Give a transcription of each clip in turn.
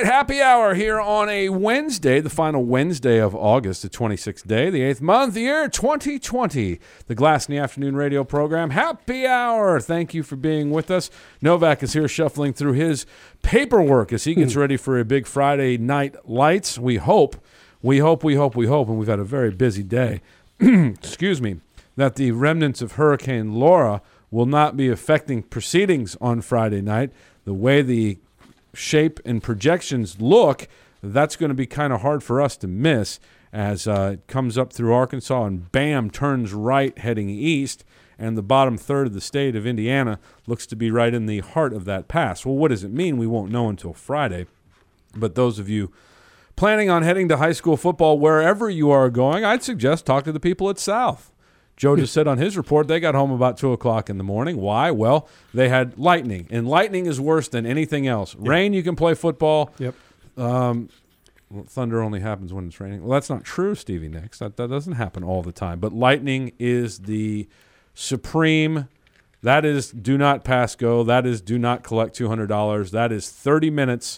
right, happy hour here on a Wednesday, the final Wednesday of August, the 26th day, the 8th month, the year 2020. The Glass in the Afternoon radio program, happy hour. Thank you for being with us. Novak is here shuffling through his paperwork as he gets ready for a big Friday night lights. We hope, and we've had a very busy day, excuse me, that the remnants of Hurricane Laura will not be affecting proceedings on Friday night. The way the shape and projections look, that's going to be kind of hard for us to miss as it comes up through Arkansas and bam, turns right heading east, and the bottom third of the state of Indiana looks to be right in the heart of that pass. Well, what does it mean? We won't know until Friday, but those of you planning on heading to high school football wherever you are going, I'd suggest talk to the people at South. Joe just said on his report they got home about 2 o'clock in the morning. Why? Well, they had lightning, and lightning is worse than anything else. Yep. Rain, you can play football. Yep. Well, thunder only happens when it's raining. Well, that's not true, Stevie Nicks. That doesn't happen all the time. But lightning is the supreme. That is do not pass go. That is do not collect $200. That is 30 minutes,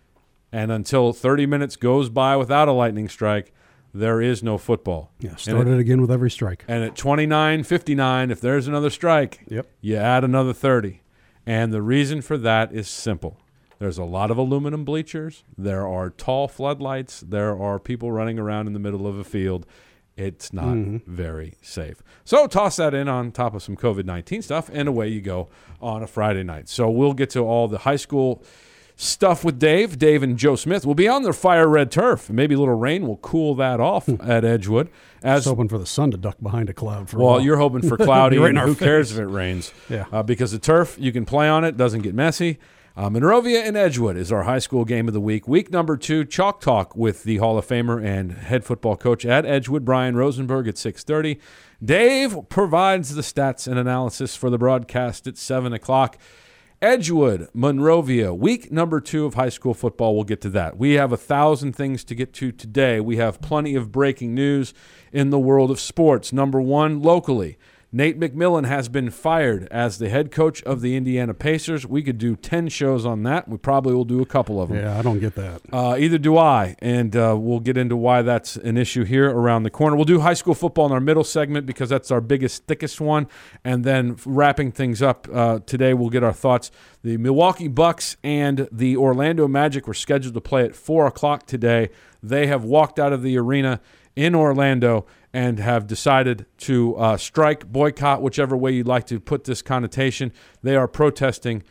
and until 30 minutes goes by without a lightning strike, there is no football. Yeah, start it again with every strike. And at 29:59, if there's another strike, you add another 30. And the reason for that is simple. There's a lot of aluminum bleachers. There are tall floodlights. There are people running around in the middle of a field. It's not very safe. So toss that in on top of some COVID-19 stuff, and away you go on a Friday night. So we'll get to all the high school stuff with Dave. Dave and Joe Smith will be on their fire red turf. Maybe a little rain will cool that off at Edgewood. Just hoping for the sun to duck behind a cloud for a while. Well, you're hoping for cloudy, right and who face. cares if it rains? Yeah. Because the turf, you can play on it, doesn't get messy. Monrovia and Edgewood is our high school game of the week. Week number 2, Chalk Talk with the Hall of Famer and head football coach at Edgewood, Brian Rosenberg, at 6:30. Dave provides the stats and analysis for the broadcast at 7 o'clock. Edgewood, Monrovia, week number 2 of high school football. We'll get to that. We have 1,000 things to get to today. We have plenty of breaking news in the world of sports. Number 1, locally, Nate McMillan has been fired as the head coach of the Indiana Pacers. We could do 10 shows on that. We probably will do a couple of them. Yeah, I don't get that. Either do I, and we'll get into why that's an issue here around the corner. We'll do high school football in our middle segment because that's our biggest, thickest one. And then wrapping things up today, we'll get our thoughts. The Milwaukee Bucks and the Orlando Magic were scheduled to play at 4 o'clock today. They have walked out of the arena in Orlando and have decided to strike, boycott, whichever way you'd like to put this connotation. They are protesting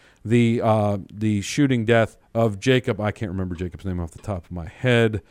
the shooting death of Jacob. I can't remember Jacob's name off the top of my head.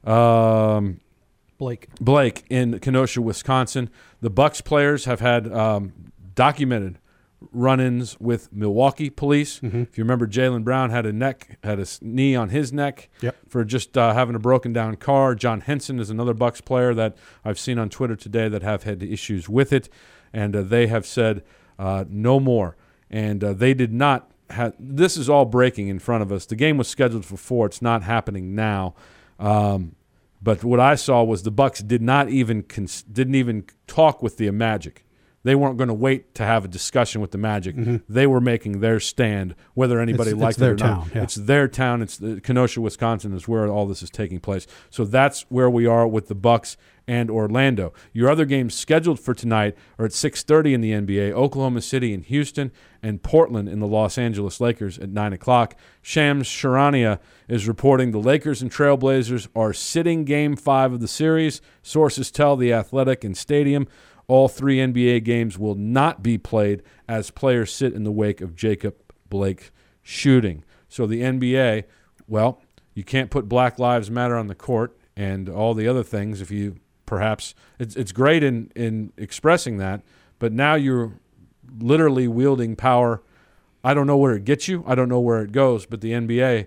Blake in Kenosha, Wisconsin. The Bucks players have had documented run-ins with Milwaukee police. If you remember, Jaylen Brown had a knee on his neck for just having a broken down car. John Henson is another Bucks player that I've seen on Twitter today that have had issues with it, and they have said no more. And they did not have – this is all breaking in front of us. The game was scheduled for 4. It's not happening now. But what I saw was the Bucks didn't even talk with the Magic. They weren't going to wait to have a discussion with the Magic. They were making their stand, whether anybody liked it or not. It's their town. It's Kenosha, Wisconsin is where all this is taking place. So that's where we are with the Bucks and Orlando. Your other games scheduled for tonight are at 6:30 in the NBA, Oklahoma City and Houston, and Portland in the Los Angeles Lakers at 9 o'clock. Shams Charania is reporting the Lakers and Trailblazers are sitting Game 5 of the series. Sources tell The Athletic and Stadium all 3 NBA games will not be played as players sit in the wake of Jacob Blake shooting. So the NBA, well, you can't put Black Lives Matter on the court and all the other things if you perhaps – it's great in expressing that, but now you're literally wielding power. I don't know where it gets you. I don't know where it goes, but the NBA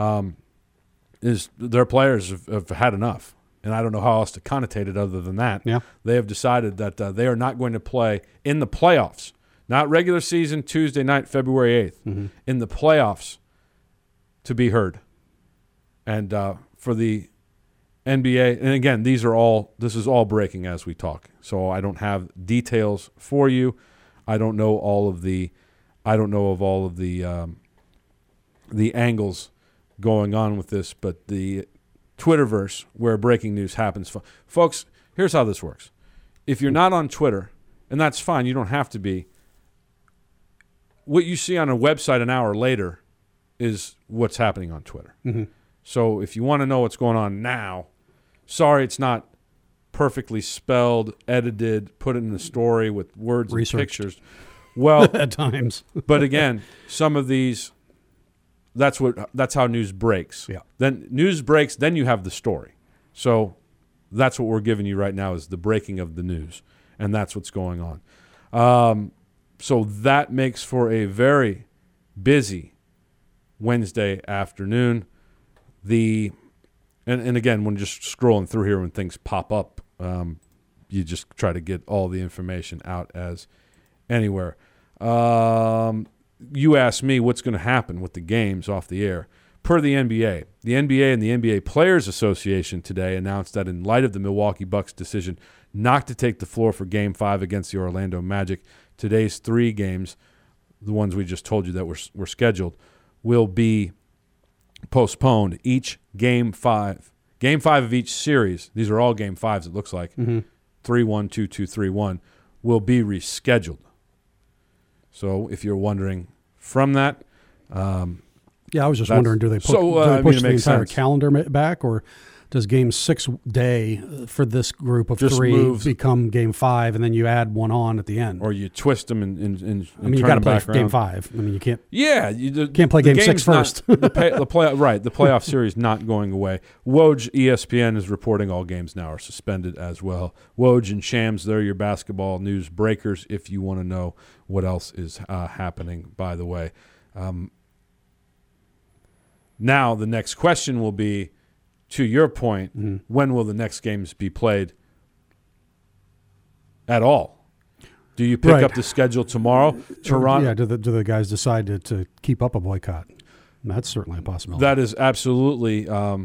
their players have had enough. And I don't know how else to connotate it other than that. Yeah. They have decided that they are not going to play in the playoffs, not regular season Tuesday night, February 8th, in the playoffs to be heard. And for the NBA, and again, this is all breaking as we talk. So I don't have details for you. I don't know all of the angles going on with this, but the Twitterverse where breaking news happens. Folks, here's how this works. If you're not on Twitter, and that's fine, you don't have to be, what you see on a website an hour later is what's happening on Twitter. Mm-hmm. So if you want to know what's going on now, sorry it's not perfectly spelled, edited, put it in the story with words and pictures. Well, at times. But again, some of these, that's how news breaks. Yeah. Then news breaks, then you have the story. So that's what we're giving you right now is the breaking of the news, and that's what's going on. So that makes for a very busy Wednesday afternoon. And again, when just scrolling through here, when things pop up, you just try to get all the information out as anywhere. You asked me what's going to happen with the games off the air. Per the NBA and the NBA Players Association today announced that in light of the Milwaukee Bucks' decision not to take the floor for Game 5 against the Orlando Magic, today's 3 games, the ones we just told you that were scheduled, will be postponed. Each Game 5 of each series, these are all Game 5s it looks like, 3-1, 2-2, 3-1, will be rescheduled. So if you're wondering from that, yeah, I was just wondering, do they push the entire calendar back, or does Game 6 day for this group of just 3 become Game 5, and then you add one on at the end? Or you twist them and I mean, you got to play Game 5. I mean, you can't. Yeah, can't play Game 6 first. The playoff series not going away. Woj, ESPN is reporting all games now are suspended as well. Woj and Shams, they're your basketball news breakers. If you want to know what else is happening, by the way. Now the next question will be, to your point, when will the next games be played at all? Do you pick up the schedule tomorrow? Toronto. Yeah. Do the guys decide to keep up a boycott? That's certainly a possibility. That is absolutely.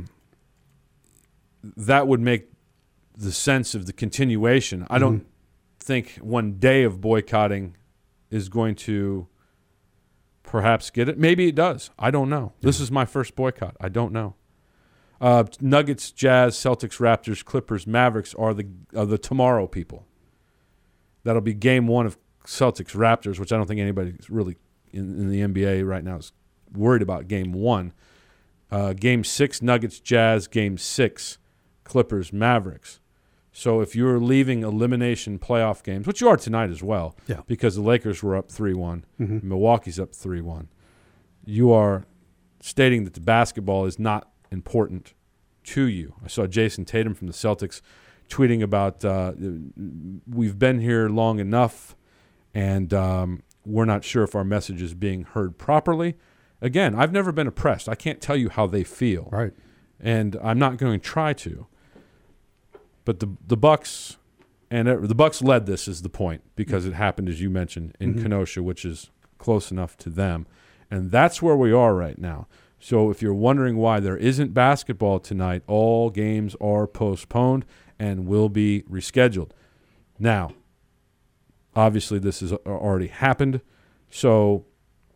That would make the sense of the continuation. I don't think one day of boycotting is going to perhaps get it. Maybe it does. I don't know. This is my first boycott. I don't know. Nuggets, Jazz, Celtics, Raptors, Clippers, Mavericks are the tomorrow people. That'll be Game 1 of Celtics, Raptors, which I don't think anybody's really in the NBA right now is worried about Game 1. Game 6, Nuggets, Jazz. Game 6, Clippers, Mavericks. So if you're leaving elimination playoff games, which you are tonight as well, because the Lakers were up 3-1, Milwaukee's up 3-1, you are stating that the basketball is not important to you. I saw Jason Tatum from the Celtics tweeting about we've been here long enough, and we're not sure if our message is being heard properly. Again, I've never been oppressed. I can't tell you how they feel, right? And I'm not going to try to. But the Bucks the Bucks led this is the point, because it happened, as you mentioned, in Kenosha, which is close enough to them, and that's where we are right now. So if you're wondering why there isn't basketball tonight, all games are postponed and will be rescheduled. Now, obviously this has already happened, and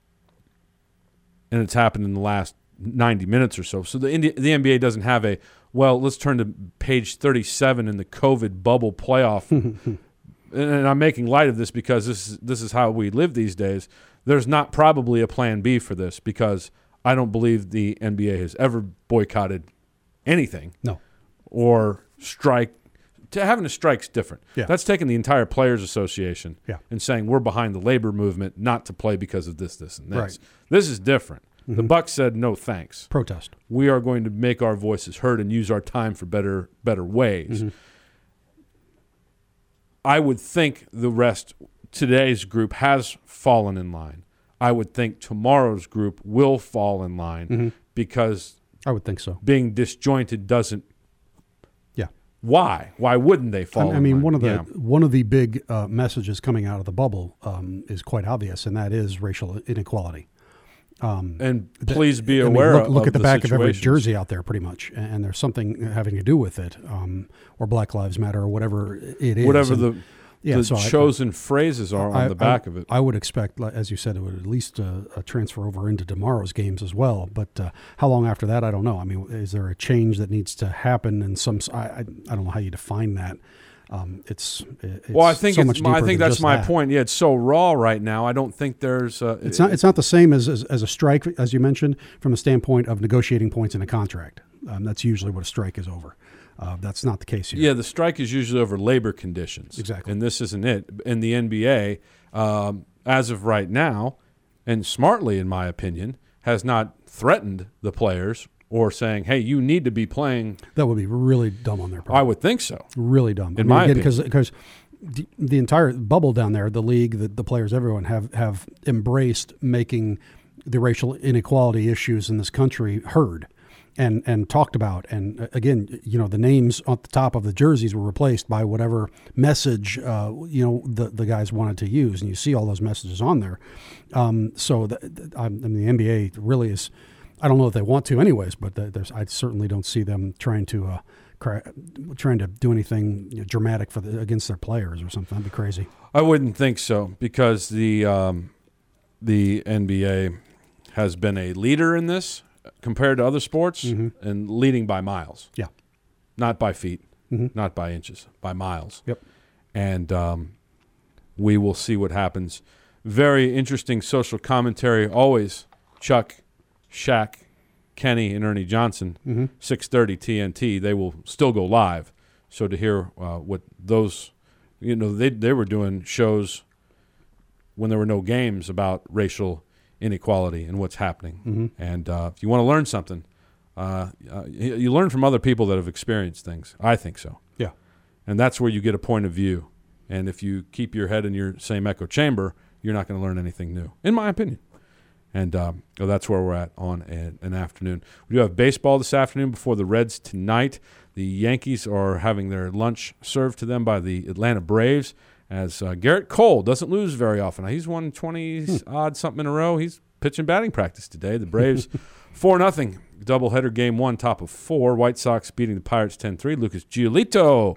it's happened in the last 90 minutes or so. So the NBA doesn't have let's turn to page 37 in the COVID bubble playoff. And I'm making light of this because this is how we live these days. There's not probably a plan B for this, because I don't believe the NBA has ever boycotted anything. No. Or strike. Having a strike's different. Yeah. That's taking the entire Players Association and saying we're behind the labor movement not to play because of this, and this. Right. This is different. The Bucks said no thanks. Protest. We are going to make our voices heard and use our time for better ways. I would think today's group has fallen in line. I would think tomorrow's group will fall in line because I would think so. Being disjointed doesn't. Yeah. Why? Why wouldn't they fall? I mean, one of the big messages coming out of the bubble is quite obvious, and that is racial inequality. And please be aware. Look at the back of every jersey out there, pretty much, and there's something having to do with it, or Black Lives Matter, or whatever it is. chosen phrases are on the back of it. I would expect, as you said, it would at least transfer over into tomorrow's games as well. But how long after that, I don't know. I mean, is there a change that needs to happen? And I don't know how you define that. It's I think so much deeper I think that's my that. point. Yeah, it's so raw right now. I don't think there's. It's not the same as a strike, as you mentioned, from a standpoint of negotiating points in a contract. That's usually what a strike is over. That's not the case here. Yeah, the strike is usually over labor conditions. Exactly. And this isn't it. In the NBA, as of right now, and smartly, in my opinion, has not threatened the players or saying, hey, you need to be playing. That would be really dumb on their part. I would think so. Really dumb. In my opinion. Because the entire bubble down there, the league, the players, everyone have embraced making the racial inequality issues in this country heard and talked about. And again, the names on the top of the jerseys were replaced by whatever message, the guys wanted to use. And you see all those messages on there. So the NBA really is, I don't know if they want to anyways, but I certainly don't see them trying to do anything dramatic against their players or something. That'd be crazy. I wouldn't think so, because the NBA has been a leader in this compared to other sports, and leading by miles. Yeah. Not by feet, not by inches, by miles. Yep. And we will see what happens. Very interesting social commentary always. Chuck, Shaq, Kenny, and Ernie Johnson, 6:30 TNT. They will still go live. So to hear what those, they were doing shows when there were no games about racial inequality and what's happening. And if you want to learn something, you learn from other people that have experienced things. I think so. Yeah. And that's where you get a point of view. And if you keep your head in your same echo chamber, you're not going to learn anything new, in my opinion. And that's where we're at on an afternoon. We do have baseball this afternoon before the Reds tonight. The Yankees are having their lunch served to them by the Atlanta Braves, as Garrett Cole doesn't lose very often. Now, he's won 20-odd something in a row. He's pitching batting practice today. The Braves 4-0 doubleheader game one, top of 4. White Sox beating the Pirates 10-3. Lucas Giolito,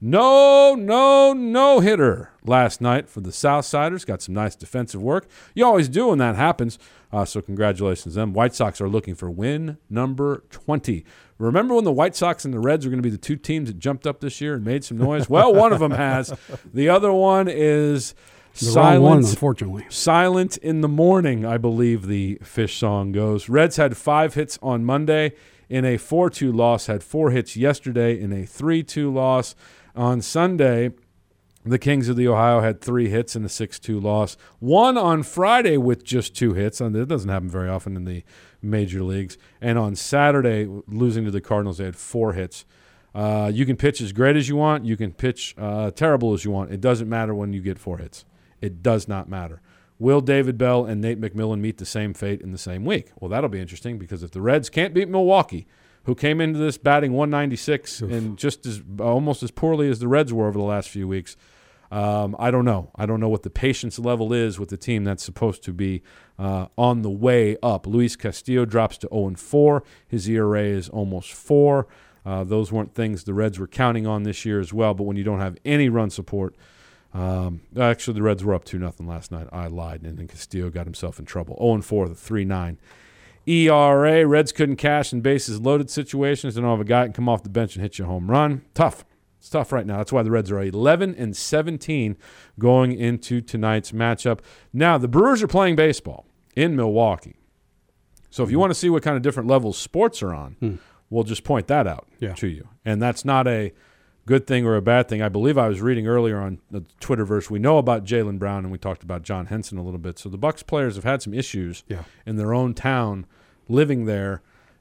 no hitter last night for the Southsiders. Got some nice defensive work. You always do when that happens. So congratulations to them. White Sox are looking for win number 20. Remember when the White Sox and the Reds were going to be the two teams that jumped up this year and made some noise? Well, one of them has. The other one is silent. Wrong one, unfortunately. Silent in the morning, I believe the Fish song goes. Reds had 5 hits on Monday in a 4-2 loss. Had 4 hits yesterday in a 3-2 loss. On Sunday, the Kings of the Ohio had 3 hits in a 6-2 loss. One on Friday with just 2 hits. And it doesn't happen very often in the major leagues. And on Saturday, losing to the Cardinals, they had 4 hits. You can pitch as great as you want. You can pitch terrible as you want. It doesn't matter when you get 4 hits. It does not matter. Will David Bell and Nate McMillan meet the same fate in the same week? Well, that'll be interesting, because if the Reds can't beat Milwaukee, who came into this batting 196 and just almost as poorly as the Reds were over the last few weeks, I don't know. I don't know what the patience level is with the team that's supposed to be on the way up. Luis Castillo drops to 0-4. His ERA is almost 4. Those weren't things the Reds were counting on this year as well, but when you don't have any run support, actually the Reds were up 2-0 last night. I lied, and then Castillo got himself in trouble. 0-4, the 3.9 ERA. Reds couldn't cash in bases loaded situations. They don't have a guy that can come off the bench and hit you a home run. Tough. It's tough right now. That's why the Reds are 11-17 going into tonight's matchup. Now, the Brewers are playing baseball in Milwaukee. So if you want to see what kind of different levels sports are on, we'll just point that out to you. And that's not a good thing or a bad thing. I believe I was reading earlier on the Twitterverse, we know about Jaylen Brown, and we talked about John Henson a little bit. So the Bucks players have had some issues in their own town living there.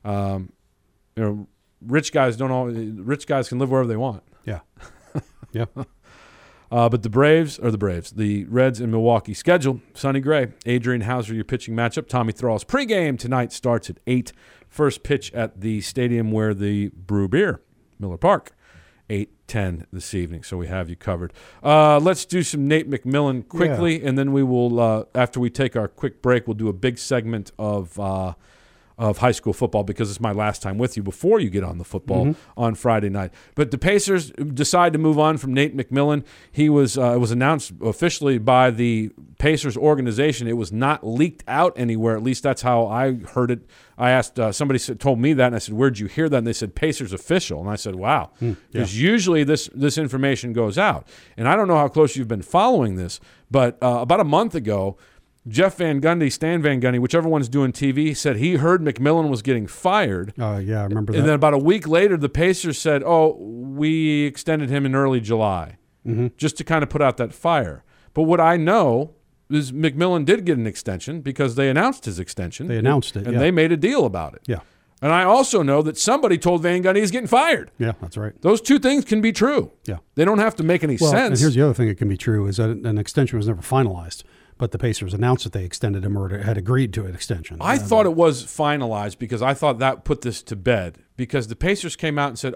Rich guys can live wherever they want. Yeah. Yeah. But the Reds in Milwaukee schedule, Sonny Gray, Adrian Hauser, your pitching matchup. Tommy Thrall's pregame tonight starts at 8. First pitch at the stadium where the brew beer, Miller Park, 8:10 this evening. So we have you covered. Let's do some Nate McMillan quickly, and then we will, after we take our quick break, we'll do a big segment of of high school football because it's my last time with you before you get on the football on Friday night. But the Pacers decide to move on from Nate McMillan. He was it was announced officially by the Pacers organization. It was not leaked out anywhere. At least that's how I heard it. I asked somebody told me that, and I said, "Where'd you hear that?" And they said, "Pacers official." And I said, "Wow," because usually this information goes out. And I don't know how close you've been following this, but about a month ago, Jeff Van Gundy, Stan Van Gundy, whichever one's doing TV, said he heard McMillan was getting fired. Yeah, I remember that. And then about a week later, the Pacers said, "Oh, we extended him in early July," just to kind of put out that fire. But what I know is McMillan did get an extension because they announced his extension. They announced it, and they made a deal about it. Yeah. And I also know that somebody told Van Gundy he's getting fired. Yeah, that's right. Those two things can be true. Yeah. They don't have to make any sense. And here's the other thing that can be true is that an extension was never finalized, but the Pacers announced that they extended him or had agreed to an extension. I thought it was finalized because I thought that put this to bed because the Pacers came out and said,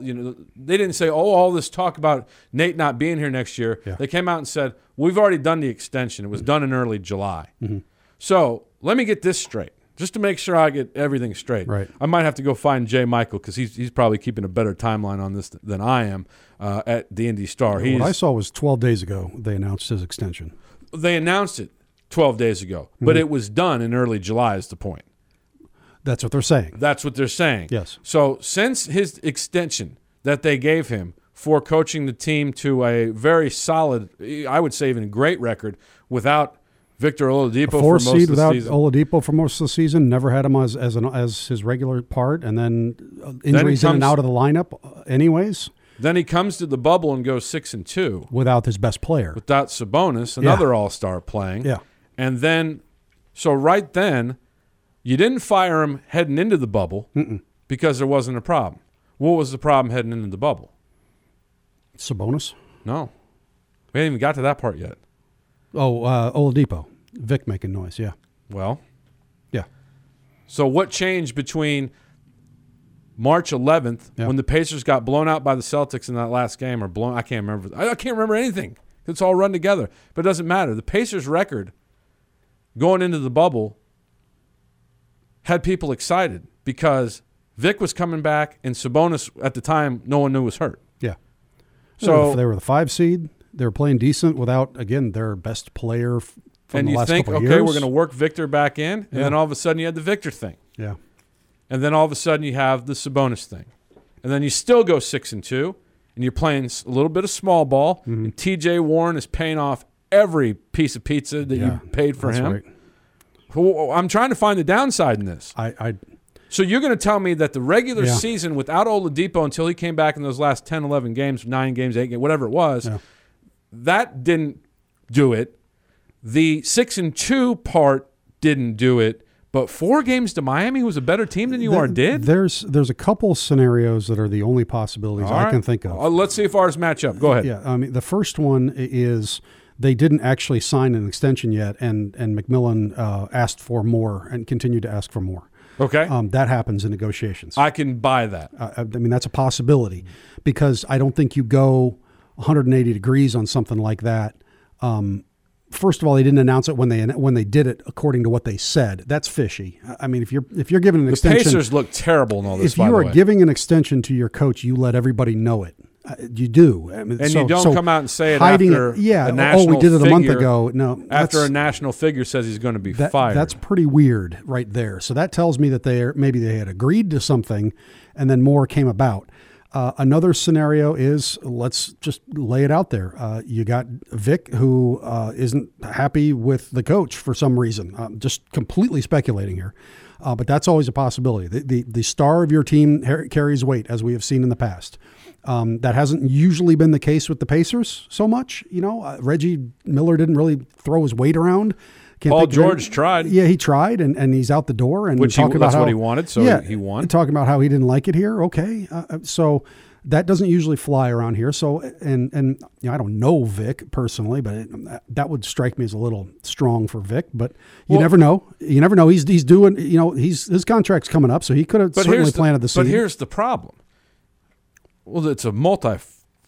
they didn't say, all this talk about Nate not being here next year. Yeah. They came out and said, we've already done the extension. It was done in early July. So let me get this straight. Just to make sure I get everything straight, right. I might have to go find Jay Michael because he's probably keeping a better timeline on this than I am at the Indy Star. What I saw was 12 days ago they announced his extension. They announced it 12 days ago, but it was done in early July is the point. That's what they're saying. That's what they're saying. Yes. So since his extension that they gave him for coaching the team to a very solid, I would say even great record without Victor Oladipo for most of the season. Without Oladipo for most of the season, never had him as his regular part, and then injuries in and out of the lineup anyways. Then he comes to the bubble and goes 6-2 without his best player, without Sabonis, another All-Star playing. Yeah, and then so right then, you didn't fire him heading into the bubble because there wasn't a problem. What was the problem heading into the bubble? Sabonis? No, we haven't even got to that part yet. Oh, Oladipo. Vic making noise, yeah. Well. Yeah. So what changed between March 11th when the Pacers got blown out by the Celtics in that last game I can't remember. I can't remember anything. It's all run together. But it doesn't matter. The Pacers record going into the bubble had people excited because Vic was coming back and Sabonis at the time no one knew was hurt. Yeah. So they were the 5 seed. They were playing decent without, again, their best player from the last couple of years. Okay, we're going to work Victor back in, and then all of a sudden you had the Victor thing. Yeah. And then all of a sudden you have the Sabonis thing. And then you still go 6-2, and you're playing a little bit of small ball, and T.J. Warren is paying off every piece of pizza that you paid for him. Right. I'm trying to find the downside in this. So you're going to tell me that the regular season without Oladipo until he came back in those last 10, 11 games, 9 games, 8 games, whatever it was, that didn't do it. The 6-2 part didn't do it. But 4 games to Miami was a better team than did? There's a couple scenarios that are the only possibilities I can think of. Let's see if ours match up. Go ahead. Yeah, I mean, the first one is they didn't actually sign an extension yet, and McMillan asked for more and continued to ask for more. Okay. That happens in negotiations. I can buy that. I mean, that's a possibility because I don't think you go 180 degrees on something like that. First of all, they didn't announce it when they did it according to what they said. That's fishy. I mean, if you're giving an extension, the Pacers look terrible in all this. If you are giving an extension to your coach, you let everybody know it. You do, and you don't come out and say it after a national we did it a month figure, ago. No, after a national figure says he's going to be fired. That's pretty weird, right there. So that tells me that maybe they had agreed to something, and then more came about. Another scenario is, let's just lay it out there. You got Vic, who isn't happy with the coach for some reason. Just completely speculating here, but that's always a possibility. The star of your team carries weight, as we have seen in the past. That hasn't usually been the case with the Pacers so much. Reggie Miller didn't really throw his weight around. Paul George tried. Yeah, he tried, and he's out the door. And that's what he wanted, so he won. And talking about how he didn't like it here. Okay, so that doesn't usually fly around here. So, and I don't know Vic personally, but that would strike me as a little strong for Vic. But you never know. You never know. He's doing. His contract's coming up, so he could have certainly planted the seed. But here's the problem. Well, it's a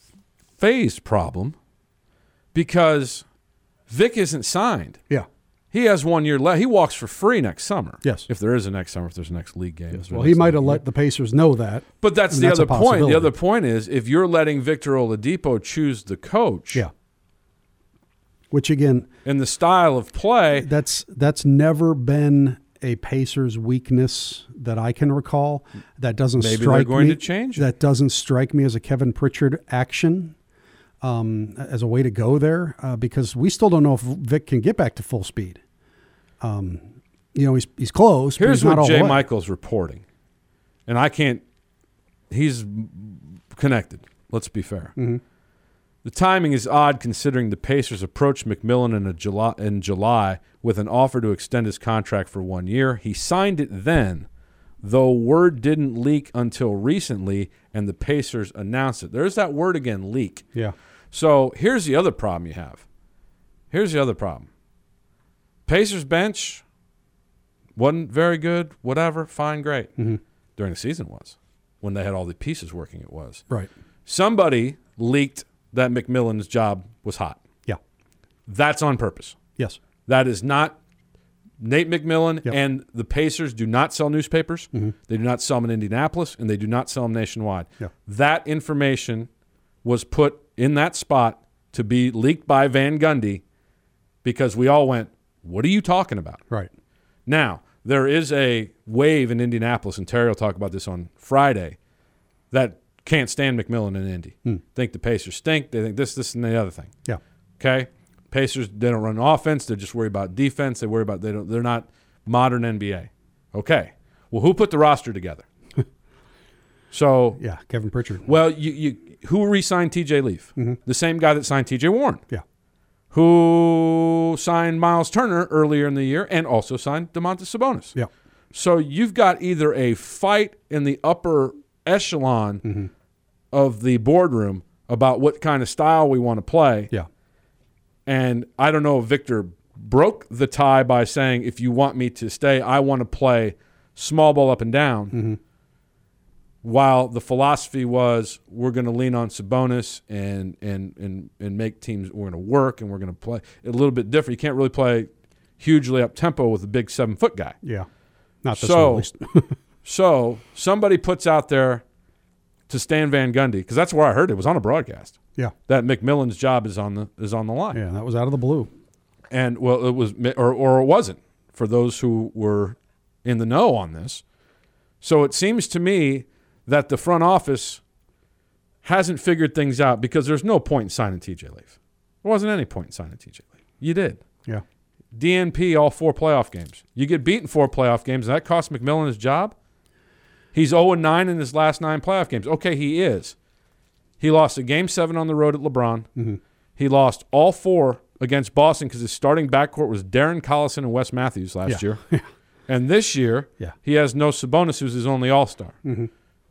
multi-phase problem because Vic isn't signed. Yeah. He has 1 year left. He walks for free next summer. Yes. If there is a next summer, if there's a next league game. Yes. Well, he might have let the Pacers know that. But that's the other point. The other point is if you're letting Victor Oladipo choose the coach. Yeah. Which, again. And the style of play. That's never been a Pacers weakness that I can recall. That doesn't strike me. Maybe they're going to change it. That doesn't strike me as a Kevin Pritchard action. As a way to go there, because we still don't know if Vic can get back to full speed. He's close. Here's but he's not what Jay all the way. Michael's reporting, and I can't. He's connected. Let's be fair. Mm-hmm. The timing is odd considering the Pacers approached McMillan in July with an offer to extend his contract for 1 year. He signed it then, though word didn't leak until recently, and the Pacers announced it. There's that word again, leak. Yeah. So here's the other problem you have. Here's the other problem. Pacers bench wasn't very good, whatever, fine, great. Mm-hmm. During the season was. When they had all the pieces working, it was. Right. Somebody leaked that McMillan's job was hot. Yeah. That's on purpose. Yes. That is not Nate McMillan, yep. And the Pacers do not sell newspapers. Mm-hmm. They do not sell them in Indianapolis, and they do not sell them nationwide. Yeah. That information was put in that spot to be leaked by Van Gundy because we all went, what are you talking about? Right. Now, there is a wave in Indianapolis, and Terry will talk about this on Friday, that can't stand McMillan in Indy. Think the Pacers stink. They think this, and the other thing. Yeah. Okay? Pacers, they don't run offense. They're just worried about defense. They worry about they're not modern NBA. Okay. Well, who put the roster together? So yeah, Kevin Pritchard. Well, who re-signed T.J. Leaf? Mm-hmm. The same guy that signed T.J. Warren. Yeah. Who signed Miles Turner earlier in the year and also signed Domantas Sabonis. Yeah. So you've got either a fight in the upper echelon of the boardroom about what kind of style we want to play. Yeah. And I don't know if Victor broke the tie by saying, if you want me to stay, I want to play small ball up and down. Mm-hmm. While the philosophy was we're going to lean on Sabonis and make teams, we're going to work and we're going to play a little bit different. You can't really play hugely up-tempo with a big 7-foot guy. Yeah. Not this one, at least. So somebody puts out there to Stan Van Gundy, because that's where I heard it. It was on a broadcast. Yeah. That McMillan's job is on the line. Yeah, that was out of the blue. And, well, it was or it wasn't for those who were in the know on this. So it seems to me that the front office hasn't figured things out because there's no point in signing T.J. Leaf. There wasn't any point in signing T.J. Leaf. You did. Yeah. DNP all 4 playoff games. You get beaten 4 playoff games, and that cost McMillan his job? He's 0-9 in his last 9 playoff games. Okay, he is. He lost a Game 7 on the road at LeBron. Mm-hmm. He lost all 4 against Boston because his starting backcourt was Darren Collison and Wes Matthews last year. And this year, he has no Sabonis, who's his only all-star. Mm-hmm.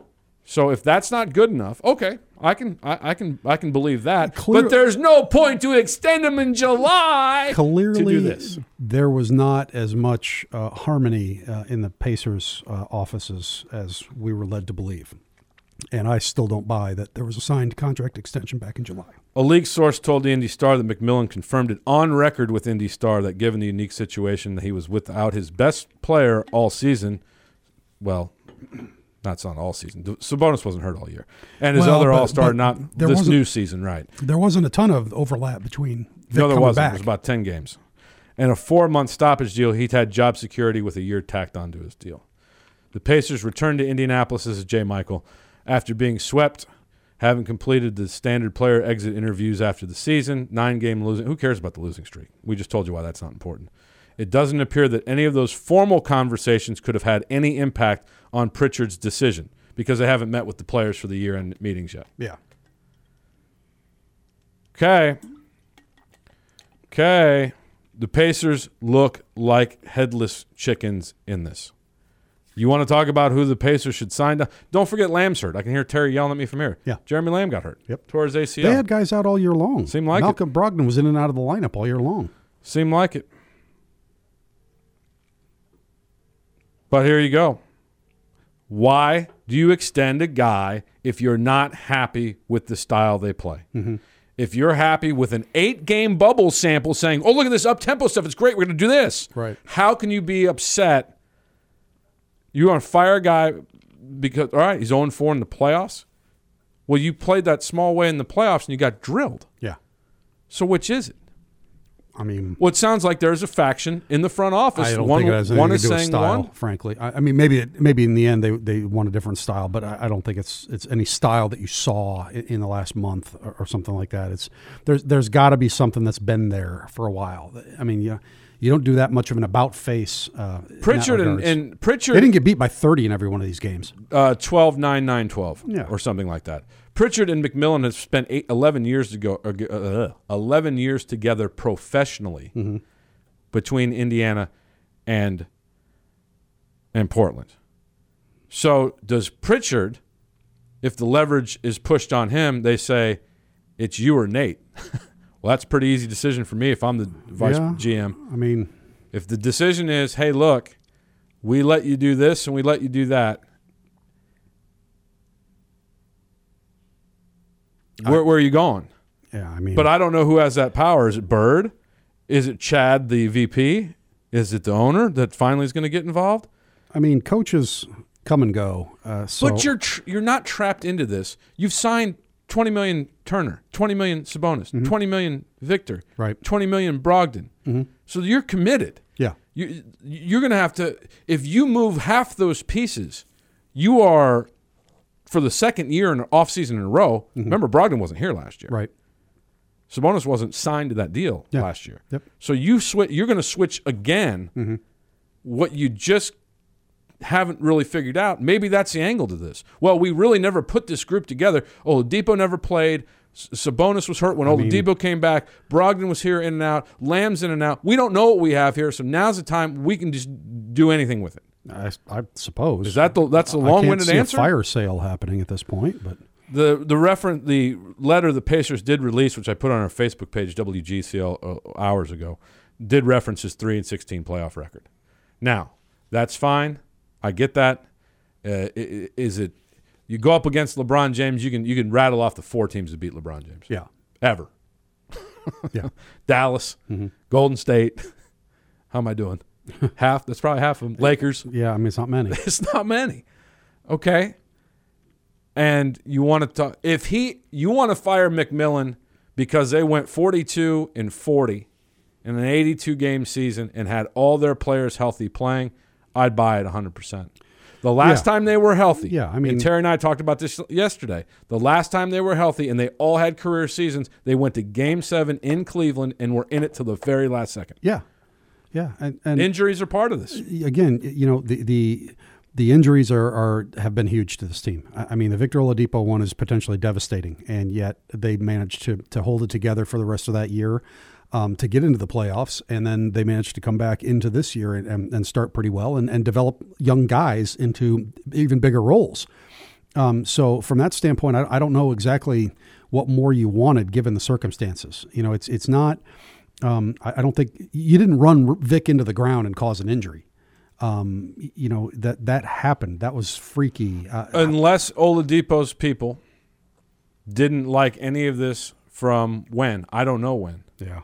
So if that's not good enough, okay, I can believe that. But there's no point to extend him in July. Clearly, to do this. There was not as much harmony in the Pacers' offices as we were led to believe. And I still don't buy that there was a signed contract extension back in July. A league source told the Indy Star that McMillan confirmed it on record with Indy Star that given the unique situation that he was without his best player all season, well, that's not all season. Sabonis wasn't hurt all year. And his other all-star not this new season, right. There wasn't a ton of overlap between Vic No, there coming wasn't. back. It was about 10 games. And a 4-month stoppage deal, he'd had job security with a year tacked onto his deal. The Pacers returned to Indianapolis, this is Jay Michael, after being swept, having completed the standard player exit interviews after the season, 9-game losing. Who cares about the losing streak? We just told you why that's not important. It doesn't appear that any of those formal conversations could have had any impact on Pritchard's decision because they haven't met with the players for the year-end meetings yet. Yeah. Okay. The Pacers look like headless chickens in this. You want to talk about who the Pacers should sign down? Don't forget Lamb's hurt. I can hear Terry yelling at me from here. Yeah. Jeremy Lamb got hurt. Yep. Tore his ACL. They had guys out all year long. Seemed like Malcolm Brogdon was in and out of the lineup all year long. Seemed like it. But here you go. Why do you extend a guy if you're not happy with the style they play? Mm-hmm. if you're happy with an 8-game bubble sample saying, oh, look at this up-tempo stuff, it's great, we're going to do this. Right. How can you be upset? You want to fire a guy because, all right, he's 0-4 in the playoffs? Well, you played that small way in the playoffs and you got drilled. Yeah. So which is it? I mean, well, it sounds like there's a faction in the front office. I don't think it has anything to do with style, frankly. I mean, maybe in the end they want a different style, but I don't think it's any style that you saw in the last month or something like that. There's got to be something that's been there for a while. I mean, you don't do that much of an about face. Pritchard and Pritchard, they didn't get beat by 30 in every one of these games. 12, 9, 9, 12, or something like that. Pritchard and McMillan have spent 11 years together professionally between Indiana and Portland. So does Pritchard, if the leverage is pushed on him, they say, it's you or Nate. Well, that's a pretty easy decision for me if I'm the vice GM. I mean, if the decision is, hey, look, we let you do this and we let you do that, where are you going? Yeah, I mean, but I don't know who has that power. Is it Bird? Is it Chad, the VP? Is it the owner that finally is going to get involved? I mean, coaches come and go. But you're not trapped into this. You've signed $20 million Turner, $20 million Sabonis, $20 million Victor, right? $20 million Brogdon. So you're committed. Yeah, you're going to have to. If you move half those pieces, you are. For the second year in an offseason in a row, remember Brogdon wasn't here last year. Right. Sabonis wasn't signed to that deal last year. Yep. So you're going to switch again what you just haven't really figured out. Maybe that's the angle to this. Well, we really never put this group together. Oladipo never played. Sabonis was hurt when Oladipo came back. Brogdon was here in and out. Lamb's in and out. We don't know what we have here, so now's the time we can just do anything with it. I suppose. Is that that's a long-winded answer? I can't see a fire sale happening at this point, but the letter the Pacers did release, which I put on our Facebook page, WGCL, hours ago, did reference his 3-16 playoff record. Now, that's fine. I get that. Is it? You go up against LeBron James, you can rattle off the 4 teams that beat LeBron James. Yeah, ever. Yeah, Dallas, Golden State. How am I doing? Half. That's probably half of them. Lakers. Yeah, I mean, it's not many. It's not many. Okay. And you want to talk you want to fire McMillan because they went 42-40 in an 82-game season and had all their players healthy playing, I'd buy it 100%. The last time they were healthy, I mean, and Terry and I talked about this yesterday. The last time they were healthy and they all had career seasons, they went to Game 7 in Cleveland and were in it till the very last second. Yeah. Yeah, and injuries are part of this. Again, the injuries have been huge to this team. I mean, the Victor Oladipo one is potentially devastating, and yet they managed to hold it together for the rest of that year to get into the playoffs, and then they managed to come back into this year and start pretty well and develop young guys into even bigger roles. So from that standpoint, I don't know exactly what more you wanted given the circumstances. It's not. I don't think you didn't run Vic into the ground and cause an injury. That happened. That was freaky. Unless Oladipo's people didn't like any of this from when. I don't know when. Yeah.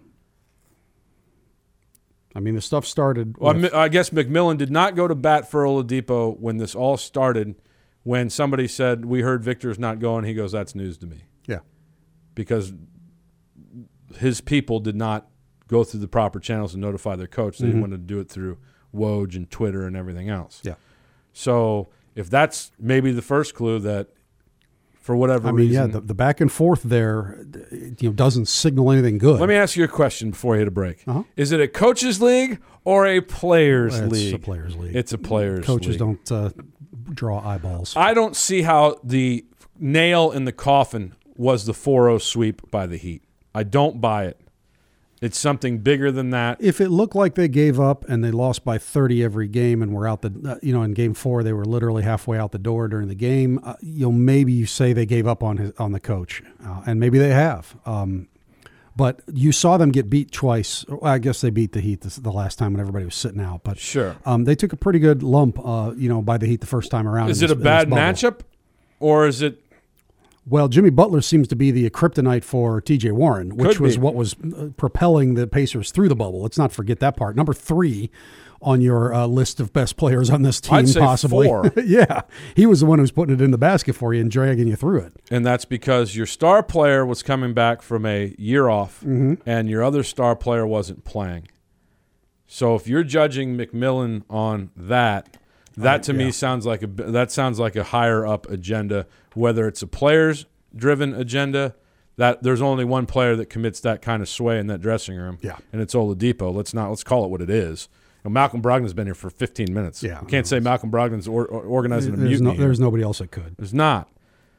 I mean, the stuff started. Well, I guess McMillan did not go to bat for Oladipo when this all started. When somebody said, we heard Victor's not going, he goes, that's news to me. Yeah. Because his people did not go through the proper channels and notify their coach. They wanted to do it through Woj and Twitter and everything else. Yeah. So if that's maybe the first clue that for whatever reason. Yeah, the back and forth there doesn't signal anything good. Let me ask you a question before we hit a break. Is it a coaches league or a players league? It's a players league. It's a players Coaches league. don't draw eyeballs. I don't see how the nail in the coffin was the 4-0 sweep by the Heat. I don't buy it. It's something bigger than that. If it looked like they gave up and they lost by 30 every game and were out in Game 4 they were literally halfway out the door during the game, maybe you say they gave up on the coach, and maybe they have. But you saw them get beat twice. I guess they beat the Heat the last time when everybody was sitting out. But sure, they took a pretty good lump, by the Heat the first time around. Is it a bad matchup, or is it? Well, Jimmy Butler seems to be the kryptonite for T.J. Warren, which was what was propelling the Pacers through the bubble. Let's not forget that part. Number 3 on your list of best players on this team, I'd say possibly. 4. Yeah, he was the one who was putting it in the basket for you and dragging you through it. And that's because your star player was coming back from a year off, and your other star player wasn't playing. So if you're judging McMillan on that, to me sounds like a higher up agenda. Whether it's a players driven agenda, that there's only one player that commits that kind of sway in that dressing room, and it's Oladipo. Let's call it what it is. Malcolm Brogdon's been here for 15 minutes. Yeah, you can't say Malcolm Brogdon's organizing a mutiny. There's nobody else that could. There's not.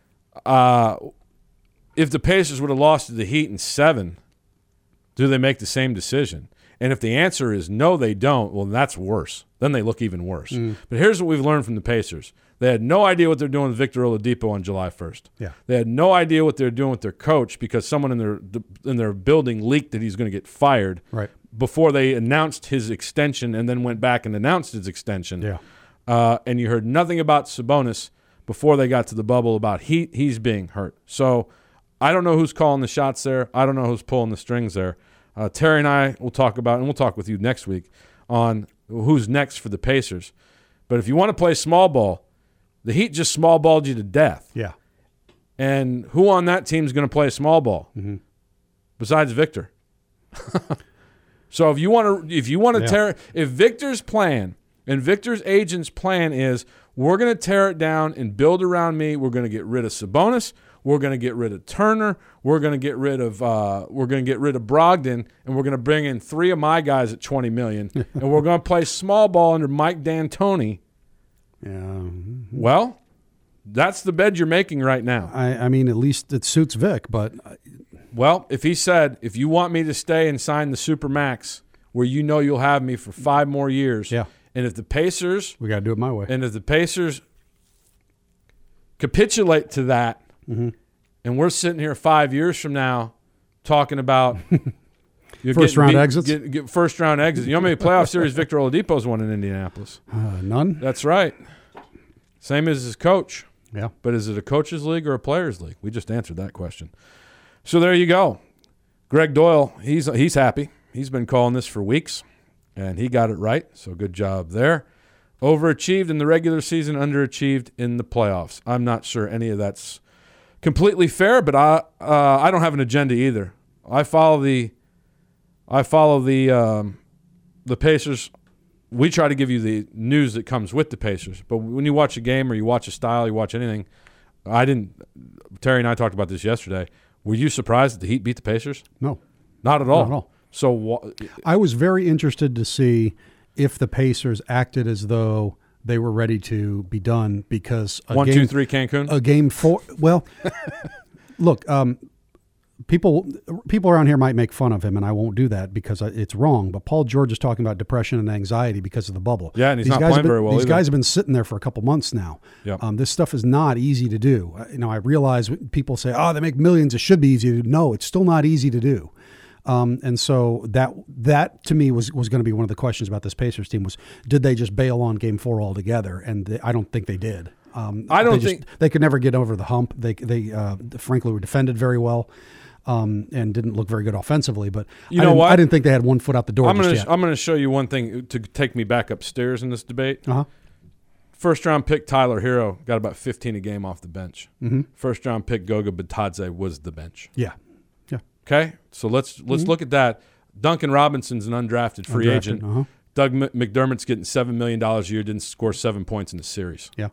If the Pacers would have lost to the Heat in 7, do they make the same decision? And if the answer is no, they don't, well, that's worse. Then they look even worse. But here's what we've learned from the Pacers. They had no idea what they're doing with Victor Oladipo on July 1st. Yeah. They had no idea what they're doing with their coach because someone in their building leaked that he's going to get fired before they announced his extension and then went back and announced his extension. Yeah. And you heard nothing about Sabonis before they got to the bubble about he's being hurt. So I don't know who's calling the shots there. I don't know who's pulling the strings there. Terry and I will talk about, and we'll talk with you next week, on who's next for the Pacers. But if you want to play small ball, the Heat just small balled you to death. Yeah. And who on that team is going to play small ball besides Victor? So if you want to tear, if Victor's plan and Victor's agent's plan is we're going to tear it down and build around me, we're going to get rid of Sabonis, we're going to get rid of Turner, we're going to get rid of Brogdon, and we're going to bring in 3 of my guys at $20 million, and we're going to play small ball under Mike D'Antoni. Yeah. Well, that's the bed you're making right now. I mean, at least it suits Vic, but well, if he said, if you want me to stay and sign the Supermax, where you know you'll have me for 5 more years, and if the Pacers, we got to do it my way, and if the Pacers capitulate to that, and we're sitting here 5 years from now talking about first-round exits. Get first-round exits. You know how many playoff series Victor Oladipo's won in Indianapolis? None. That's right. Same as his coach. Yeah. But is it a coach's league or a player's league? We just answered that question. So there you go. Greg Doyle, he's happy. He's been calling this for weeks, and he got it right, so good job there. Overachieved in the regular season, underachieved in the playoffs. I'm not sure any of that's completely fair, but I don't have an agenda either. I follow the Pacers. We try to give you the news that comes with the Pacers, but when you watch a game or you watch a style, you watch anything, Terry and I talked about this yesterday. Were you surprised that the Heat beat the Pacers? No. Not at all. Not at all. So I was very interested to see if the Pacers acted as though they were ready to be done because 1, 2, 3 Cancun? A game 4. Well, look, people around here might make fun of him, and I won't do that because it's wrong. But Paul George is talking about depression and anxiety because of the bubble. Yeah, and he's not playing very well either. These guys have been sitting there for a couple months now. Yep. This stuff is not easy to do. I realize people say, "Oh, they make millions. It should be easy to do." No, it's still not easy to do. And so that to me was going to be one of the questions about this Pacers team was, did they just bail on Game 4 altogether? And I don't think they did. I don't think they could never get over the hump. They frankly were defended very well. And didn't look very good offensively, but I didn't think they had one foot out the door. I'm going to show you one thing to take me back upstairs in this debate. First round pick Tyler Hero got about 15 a game off the bench. First round pick Goga Bitadze was the bench. Yeah. Okay, so let's look at that. Duncan Robinson's an undrafted free agent. Doug McDermott's getting $7 million a year. Didn't score 7 points in the series. Yeah.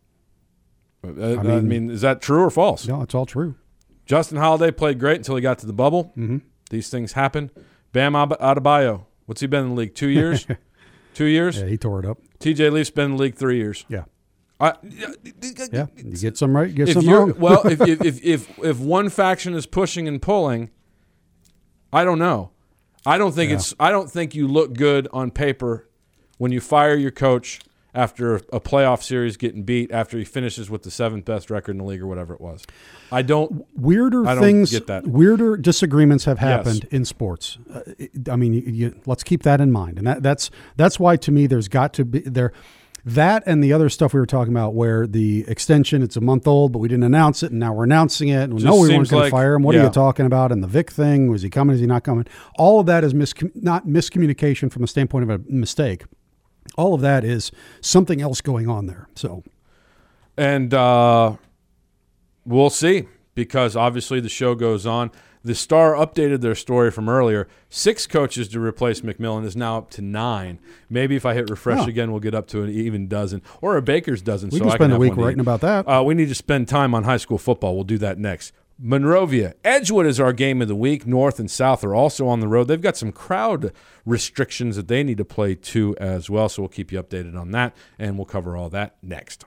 I mean, is that true or false? No, it's all true. Justin Holiday played great until he got to the bubble. These things happen. Bam Adebayo, what's he been in the league? 2 years? 2 years? Yeah, he tore it up. TJ Leaf's been in the league 3 years. Yeah. You get some right, you get some wrong. Well, if one faction is pushing and pulling, I don't know. I don't think you look good on paper when you fire your coach after a playoff series getting beat after he finishes with the 7th best record in the league or whatever it was. Weirder disagreements have happened in sports. Let's keep that in mind. And that's why to me there's got to be there. that and the other stuff we were talking about where the extension, it's a month old, but we didn't announce it, and now we're announcing it, and we know we weren't going to fire him. What are you talking about? And the Vic thing, was he coming? Is he not coming? All of that is not miscommunication from the standpoint of a mistake. All of that is something else going on there. So, and we'll see, because obviously the show goes on. The Star updated their story from earlier. 6 coaches to replace McMillan is now up to 9. Maybe if I hit refresh again, we'll get up to an even dozen or a baker's dozen. We can spend a week writing about that. We need to spend time on high school football. We'll do that next. Monrovia. Edgewood is our game of the week. North and South are also on the road. They've got some crowd restrictions that they need to play to as well, so we'll keep you updated on that, and we'll cover all that next.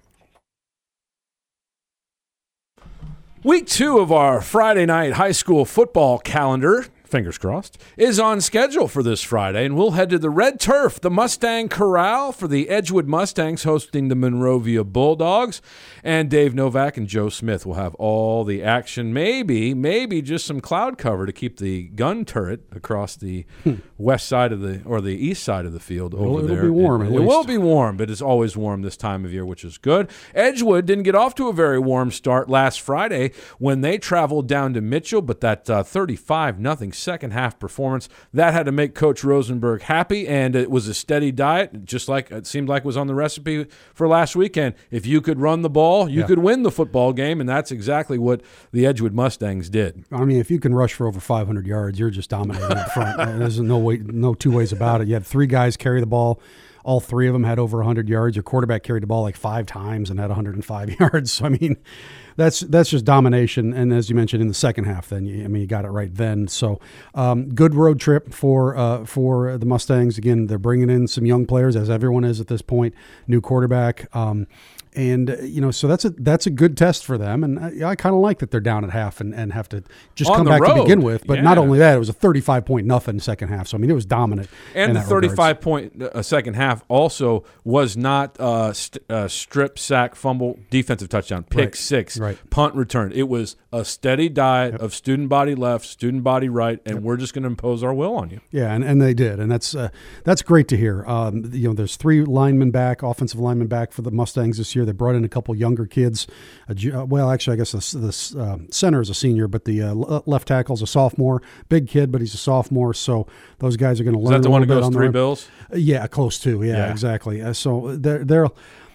Week 2 of our Friday night high school football calendar, fingers crossed, is on schedule for this Friday, and we'll head to the Red Turf, the Mustang Corral, for the Edgewood Mustangs hosting the Monrovia Bulldogs, and Dave Novak and Joe Smith will have all the action, maybe just some cloud cover to keep the gun turret across the west side of the east side of the field over there. It'll be warm. It will be warm, but it's always warm this time of year, which is good. Edgewood didn't get off to a very warm start last Friday when they traveled down to Mitchell, but that 35-0 second half performance, that had to make Coach Rosenberg happy, and it was a steady diet, just like it seemed like was on the recipe for last weekend. If you could run the ball, you could win the football game, and that's exactly what the Edgewood Mustangs did. I mean, if you can rush for over 500 yards, you're just dominating up front. There's no two ways about it. You had 3 guys carry the ball. All 3 of them had over 100 yards. Your quarterback carried the ball like 5 times and had 105 yards. So, I mean, that's just domination. And as you mentioned in the second half, then you got it right then. So, good road trip for the Mustangs. Again, they're bringing in some young players, as everyone is at this point. New quarterback. And so that's a good test for them, and I kind of like that they're down at half and have to just come back to begin with. But not only that, it was a 35-0 second half. So I mean, it was dominant. And the 35-point second half also was not strip, sack, fumble, defensive touchdown, pick six, punt return. It was a steady diet of student body left, student body right, and we're just going to impose our will on you. Yeah, and they did, and that's great to hear. There's 3 linemen back, offensive linemen back for the Mustangs this year. They brought in a couple younger kids. Well, actually, I guess the center is a senior, but the left tackle is a sophomore. Big kid, but he's a sophomore. So those guys are going to learn. Is that the one who goes 3 bills? Yeah, close to. Yeah, exactly. So they're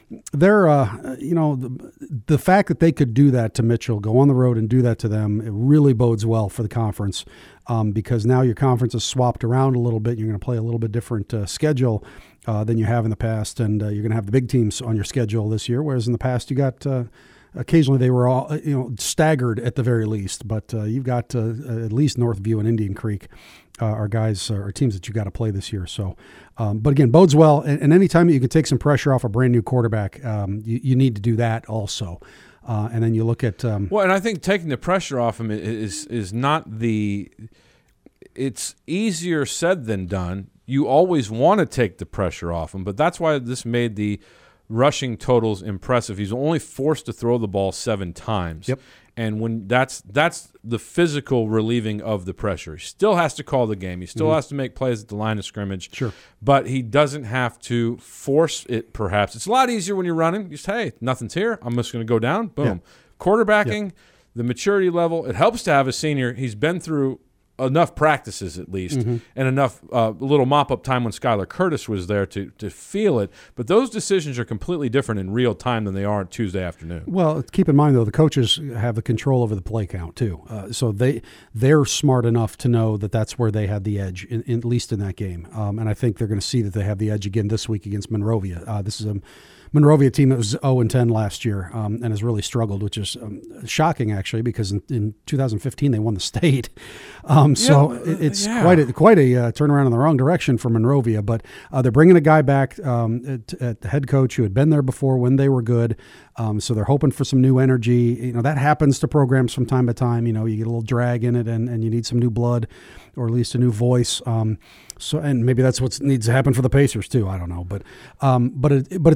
the fact that they could do that to Mitchell, go on the road and do that to them, it really bodes well for the conference, because now your conference is swapped around a little bit. You're going to play a little bit different schedule than you have in the past, and you're going to have the big teams on your schedule this year, whereas in the past you got occasionally they were all staggered at the very least, but you've got at least Northview and Indian Creek are guys or teams that you got to play this year. So, but again, bodes well, and anytime you can take some pressure off a brand new quarterback, you need to do that also. And then you look at and I think taking the pressure off him is not the. It's easier said than done. You always want to take the pressure off him, but that's why this made the rushing totals impressive. He's only forced to throw the ball 7 times. Yep. And when that's the physical relieving of the pressure. He still has to call the game. He still has to make plays at the line of scrimmage. Sure. But he doesn't have to force it, perhaps. It's a lot easier when you're running. You just, hey, nothing's here. I'm just going to go down. Boom. Yeah. Quarterbacking, the maturity level, it helps to have a senior. He's been through enough practices at least, and enough little mop-up time when Skylar Curtis was there to feel it. But those decisions are completely different in real time than they are on Tuesday afternoon. Well, keep in mind, though, the coaches have the control over the play count, too. So they're smart enough to know that that's where they had the edge, at least in that game. And I think they're going to see that they have the edge again this week against Monrovia. This is a Monrovia team that was 0-10 last year and has really struggled, which is shocking, actually, because in 2015 they won the state. It's quite a turnaround in the wrong direction for Monrovia. But they're bringing a guy back at the head coach who had been there before when they were good. So they're hoping for some new energy. That happens to programs from time to time. You get a little drag in it, and you need some new blood, or at least a new voice. And maybe that's what needs to happen for the Pacers too. I don't know, but it's a game that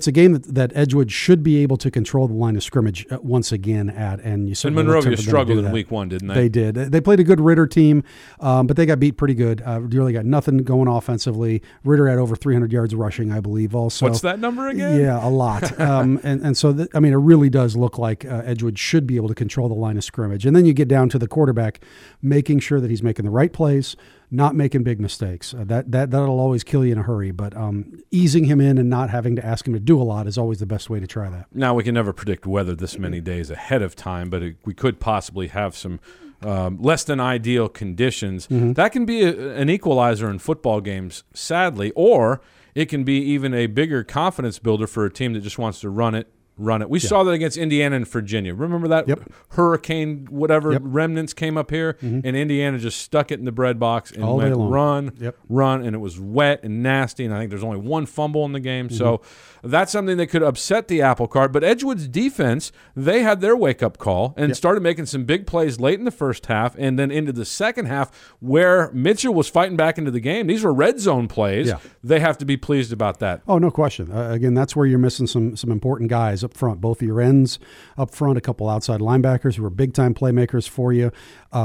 that Edgewood should be able to control the line of scrimmage once again and Monrovia struggled in week 1, didn't they? They did. They played a good Ritter team, but they got beat pretty good. Really got nothing going offensively. Ritter had over 300 yards rushing, I believe. Also, what's that number again? Yeah, a lot. And so it really does look like Edgewood should be able to control the line of scrimmage. And then you get down to the quarterback, making sure that he's making the right plays, not making big mistakes. That'll always kill you in a hurry, but easing him in and not having to ask him to do a lot is always the best way to try that. Now, we can never predict weather this many days ahead of time, but we could possibly have some less than ideal conditions. Mm-hmm. That can be an equalizer in football games, sadly, or it can be even a bigger confidence builder for a team that just wants to run it. We saw that against Indiana and Virginia. Remember that hurricane, whatever remnants came up here, and Indiana just stuck it in the bread box and all went run, and it was wet and nasty, and I think there's only one fumble in the game. So that's something that could upset the apple cart. But Edgewood's defense, they had their wake-up call and started making some big plays late in the first half and then into the second half where Mitchell was fighting back into the game. These were red zone plays. Yeah. They have to be pleased about that. Oh, no question. Again, that's where you're missing some important guys up front, both of your ends up front, a couple outside linebackers who are big-time playmakers for you. A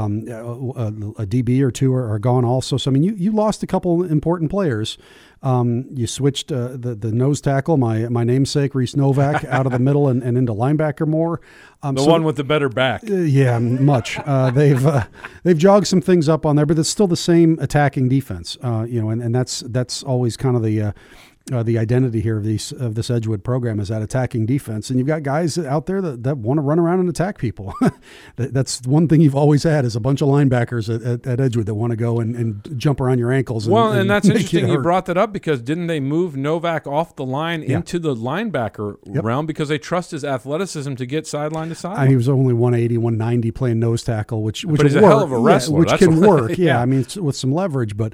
DB or two are gone also. So, I mean, you lost a couple important players. You switched the nose tackle, my namesake, Reese Novak, out of the middle and into linebacker more. The one with the better back. Much. They've jogged some things up on there, but it's still the same attacking defense. And that's always kind of the identity here of this Edgewood program is that attacking defense. And you've got guys out there that want to run around and attack people. That's one thing you've always had is a bunch of linebackers at Edgewood that want to go and jump around your ankles. And that's interesting you brought that up because didn't they move Novak off the line into the linebacker realm because they trust his athleticism to get sideline to sideline? He was only 180, 190 playing nose tackle, which but he's a hell of a wrestler. Which can work. I mean, with some leverage, but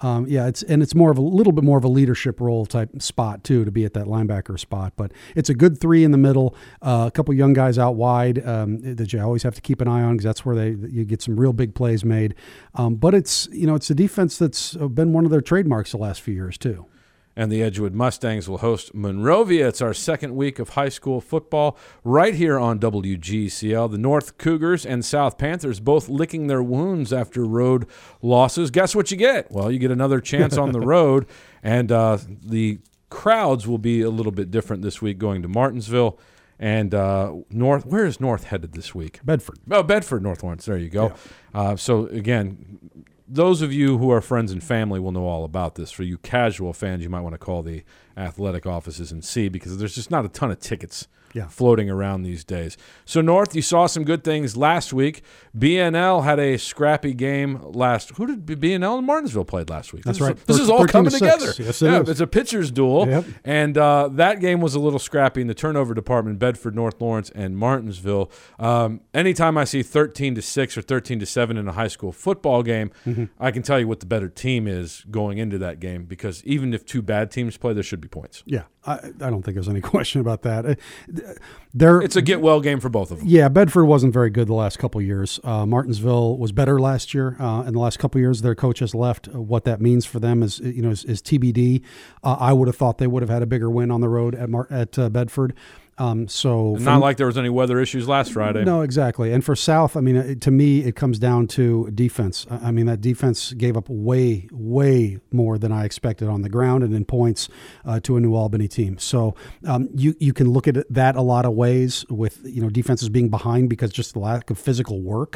it's more of a little bit more of a leadership role type spot too, to be at that linebacker spot. But it's a good three in the middle, a couple young guys out wide that you always have to keep an eye on because that's where you get some real big plays made. But it's a defense that's been one of their trademarks the last few years too. And the Edgewood Mustangs will host Monrovia. It's our second week of high school football right here on WGCL. The North Cougars and South Panthers both licking their wounds after road losses. Guess what you get? Well, you get another chance on the road, and the crowds will be a little bit different this week going to Martinsville. And North, where is North headed this week? Bedford. Oh, Bedford, North Lawrence. There you go. Yeah. So, again, those of you who are friends and family will know all about this. For you casual fans, you might want to call the athletic offices and see because there's just not a ton of tickets floating around these days. So, North, you saw some good things last week. BNL had a scrappy game Who did BNL and Martinsville played last week? That's right. This is all coming together. Yes, it is. It's a pitcher's duel. Yep. And that game was a little scrappy in the turnover department, Bedford, North Lawrence, and Martinsville. Anytime I see 13-6 or 13-7 in a high school football game, I can tell you what the better team is going into that game because even if two bad teams play, there should be points. Yeah, I don't think there's any question about that. It's a get-well game for both of them. Yeah, Bedford wasn't very good the last couple of years. Martinsville was better last year. In the last couple of years, their coach has left. What that means for them is TBD. I would have thought they would have had a bigger win on the road at Bedford. Not like there was any weather issues last Friday. No, exactly. And for South, I mean, to me, it comes down to defense. I mean, that defense gave up way, way more than I expected on the ground and in points to a New Albany team. So you can look at that a lot of ways with defenses being behind because just the lack of physical work.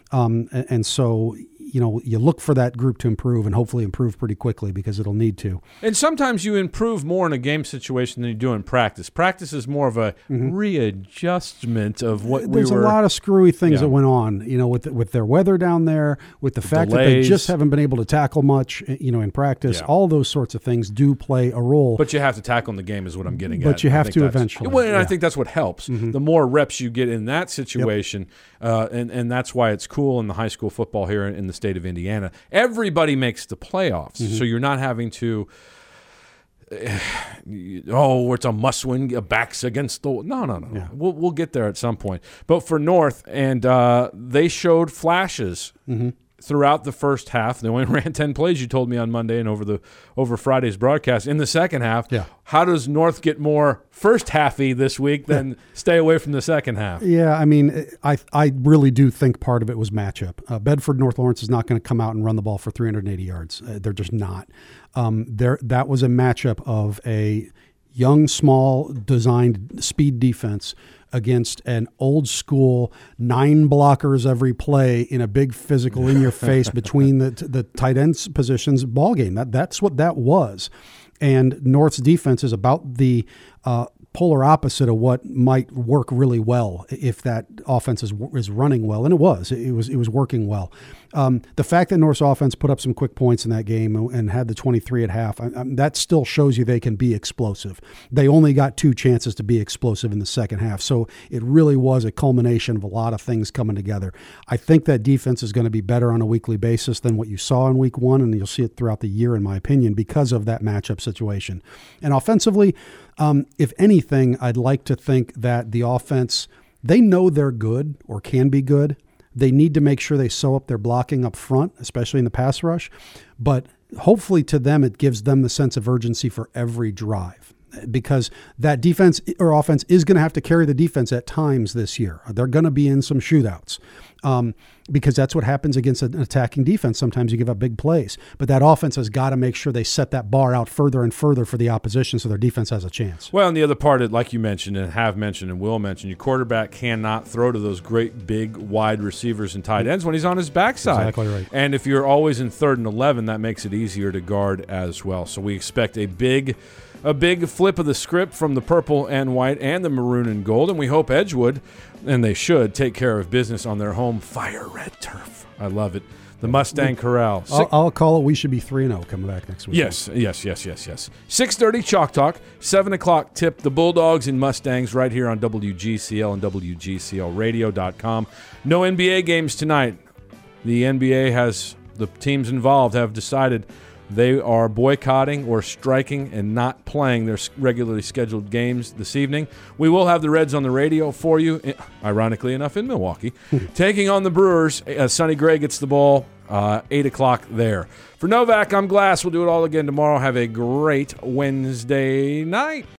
And so you look for that group to improve and hopefully improve pretty quickly because it'll need to. And sometimes you improve more in a game situation than you do in practice. Practice is more of a readjustment of what There's a lot of screwy things that went on, with their weather down there, with the fact that they just haven't been able to tackle much, in practice. Yeah. All those sorts of things do play a role. But you have to tackle in the game is what I'm getting at. But you have to eventually. Well, and I think that's what helps. The more reps you get in that situation, and that's why it's cool in the high school football here in the state of Indiana. Everybody makes the playoffs, so you're not having to it's a must-win, backs against the no. Yeah. We'll get there at some point. But for North, and they showed flashes throughout the first half. They only ran 10 plays, you told me on Monday and over Friday's broadcast. In the second half, how does North get more first halfy this week than stay away from the second half? Yeah, I mean, I really do think part of it was matchup. Bedford North Lawrence is not going to come out and run the ball for 380 yards. They're just not. That was a matchup of a young, small, designed speed defense against an old school 9 blockers every play in a big physical in your face between the tight ends positions ball game. That's what that was. And North's defense is about the polar opposite of what might work really well if that offense is running well, and it was working well. The fact that North's offense put up some quick points in that game and had the 23 at half, that still shows you they can be explosive. They only got 2 chances to be explosive in the second half, so it really was a culmination of a lot of things coming together. I think that defense is going to be better on a weekly basis than what you saw in week 1, and you'll see it throughout the year, in my opinion, because of that matchup situation. And offensively, if anything, I'd like to think that the offense, they know they're good or can be good. They need to make sure they sew up their blocking up front, especially in the pass rush. But hopefully to them, it gives them the sense of urgency for every drive, because that defense or offense is going to have to carry the defense at times this year. They're going to be in some shootouts because that's what happens against an attacking defense. Sometimes you give up big plays, but that offense has got to make sure they set that bar out further and further for the opposition so their defense has a chance. Well, and the other part, like you mentioned and have mentioned and will mention, your quarterback cannot throw to those great big wide receivers and tight ends when he's on his backside. Exactly right. And if you're always in 3rd and 11, that makes it easier to guard as well. So we expect a big flip of the script from the purple and white and the maroon and gold, and we hope Edgewood, and they should, take care of business on their home fire red turf. I love it. The Mustang Corral. I'll call it we should be 3-0 coming back next week. Yes. 6:30 Chalk Talk, 7 o'clock tip, the Bulldogs and Mustangs right here on WGCL and WGCLradio.com. No NBA games tonight. The NBA the teams involved have decided they are boycotting or striking and not playing their regularly scheduled games this evening. We will have the Reds on the radio for you, ironically enough, in Milwaukee. Taking on the Brewers, Sonny Gray gets the ball, 8 o'clock there. For Novak, I'm Glass. We'll do it all again tomorrow. Have a great Wednesday night.